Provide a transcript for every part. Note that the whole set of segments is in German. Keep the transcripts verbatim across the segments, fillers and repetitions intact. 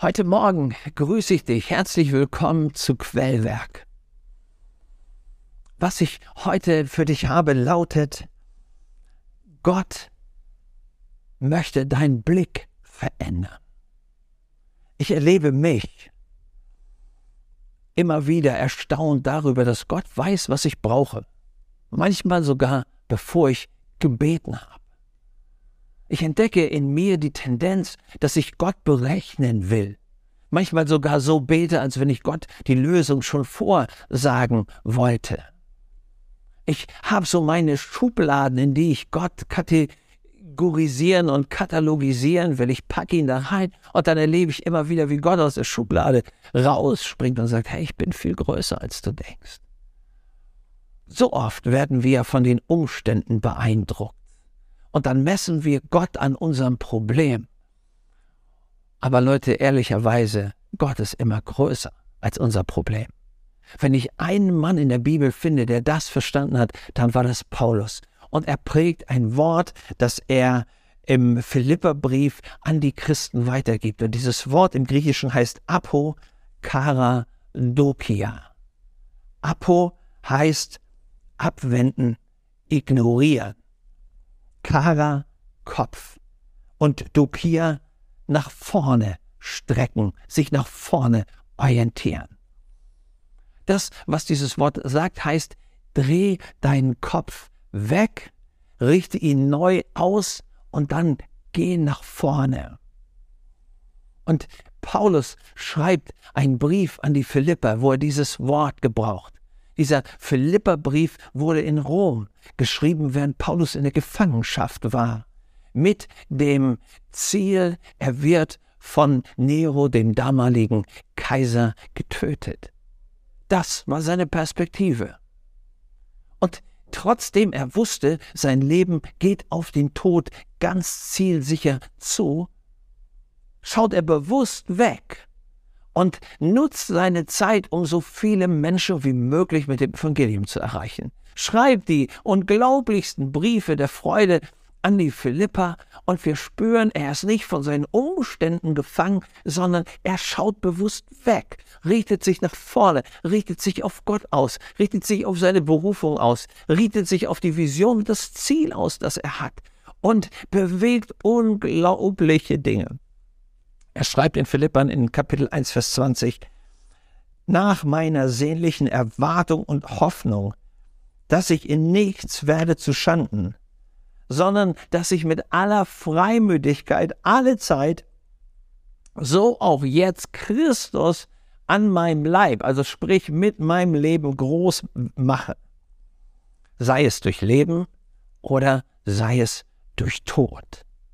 Heute Morgen grüße ich dich. Herzlich willkommen zu Quellwerk. Was ich heute für dich habe, lautet: Gott möchte deinen Blick verändern. Ich erlebe mich immer wieder erstaunt darüber, dass Gott weiß, was ich brauche. Manchmal sogar, bevor ich gebeten habe. Ich entdecke in mir die Tendenz, dass ich Gott berechnen will. Manchmal sogar so bete, als wenn ich Gott die Lösung schon vorsagen wollte. Ich habe so meine Schubladen, in die ich Gott kategorisieren und katalogisieren will. Ich packe ihn da rein und dann erlebe ich immer wieder, wie Gott aus der Schublade rausspringt und sagt: Hey, ich bin viel größer, als du denkst. So oft werden wir von den Umständen beeindruckt. Und dann messen wir Gott an unserem Problem. Aber Leute, ehrlicherweise, Gott ist immer größer als unser Problem. Wenn ich einen Mann in der Bibel finde, der das verstanden hat, dann war das Paulus. Und er prägt ein Wort, das er im Philipperbrief an die Christen weitergibt. Und dieses Wort im Griechischen heißt Apokaradokia. Apo heißt abwenden, ignorieren. Kara, Kopf, und Dokia, nach vorne strecken, sich nach vorne orientieren. Das, was dieses Wort sagt, heißt: dreh deinen Kopf weg, richte ihn neu aus und dann geh nach vorne. Und Paulus schreibt einen Brief an die Philipper, wo er dieses Wort gebraucht. Dieser Philipperbrief wurde in Rom geschrieben, während Paulus in der Gefangenschaft war, mit dem Ziel, er wird von Nero, dem damaligen Kaiser, getötet. Das war seine Perspektive. Und trotzdem er wusste, sein Leben geht auf den Tod ganz zielsicher zu, schaut er bewusst weg und nutzt seine Zeit, um so viele Menschen wie möglich mit dem Evangelium zu erreichen. Schreibt die unglaublichsten Briefe der Freude an die Philipper und wir spüren, er ist nicht von seinen Umständen gefangen, sondern er schaut bewusst weg, richtet sich nach vorne, richtet sich auf Gott aus, richtet sich auf seine Berufung aus, richtet sich auf die Vision und das Ziel aus, das er hat und bewegt unglaubliche Dinge. Er schreibt in Philippern in Kapitel eins, Vers zwanzig: Nach meiner sehnlichen Erwartung und Hoffnung, dass ich in nichts werde zu Schanden, sondern dass ich mit aller Freimütigkeit alle Zeit, so auch jetzt, Christus an meinem Leib, also sprich mit meinem Leben, groß mache. Sei es durch Leben oder sei es durch Tod.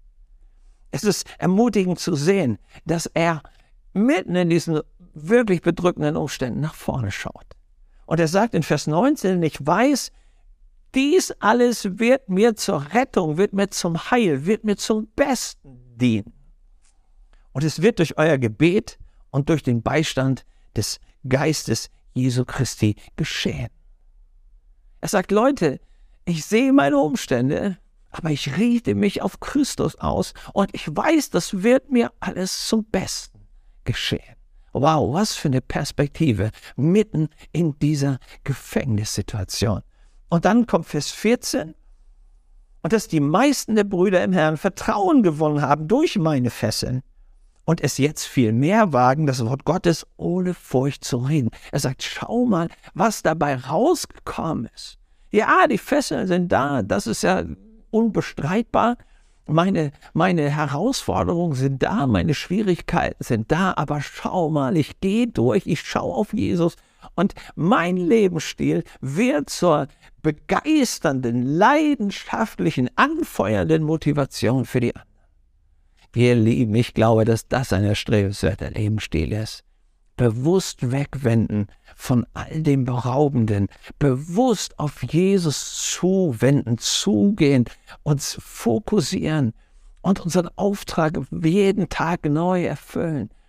Es ist ermutigend zu sehen, dass er mitten in diesen wirklich bedrückenden Umständen nach vorne schaut. Und er sagt in Vers neunzehn: Ich weiß, dies alles wird mir zur Rettung, wird mir zum Heil, wird mir zum Besten dienen. Und es wird durch euer Gebet und durch den Beistand des Geistes Jesu Christi geschehen. Er sagt: Leute, ich sehe meine Umstände, aber ich richte mich auf Christus aus und ich weiß, das wird mir alles zum Besten geschehen. Wow, was für eine Perspektive mitten in dieser Gefängnissituation. Und dann kommt Vers vierzehn, und dass die meisten der Brüder im Herrn Vertrauen gewonnen haben durch meine Fesseln und es jetzt viel mehr wagen, das Wort Gottes ohne Furcht zu reden. Er sagt: Schau mal, was dabei rausgekommen ist. Ja, die Fesseln sind da, das ist ja unbestreitbar. Meine, meine Herausforderungen sind da, meine Schwierigkeiten sind da, aber schau mal, ich gehe durch, ich schaue auf Jesus und mein Lebensstil wird zur begeisternden, leidenschaftlichen, anfeuernden Motivation für die anderen. Ihr Lieben, ich glaube, dass das ein erstrebenswerter Lebensstil ist. Bewusst wegwenden von all dem Beraubenden, bewusst auf Jesus zuwenden, zugehen, uns fokussieren und unseren Auftrag jeden Tag neu erfüllen.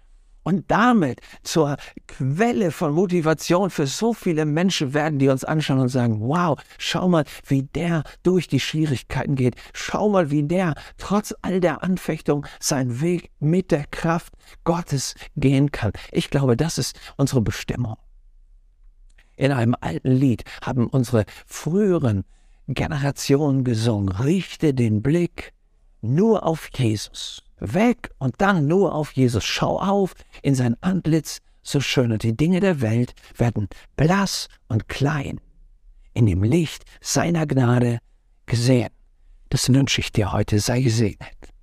und damit zur Quelle von Motivation für so viele Menschen werden, die uns anschauen und sagen, wow, schau mal, wie der durch die Schwierigkeiten geht. Schau mal, wie der trotz all der Anfechtung seinen Weg mit der Kraft Gottes gehen kann. Ich glaube, das ist unsere Bestimmung. In einem alten Lied haben unsere früheren Generationen gesungen, richte den Blick nur auf Jesus. Weg und dann nur auf Jesus. Schau auf in sein Antlitz, so schön, und die Dinge der Welt werden blass und klein in dem Licht seiner Gnade gesehen. Das wünsche ich dir heute, sei gesegnet.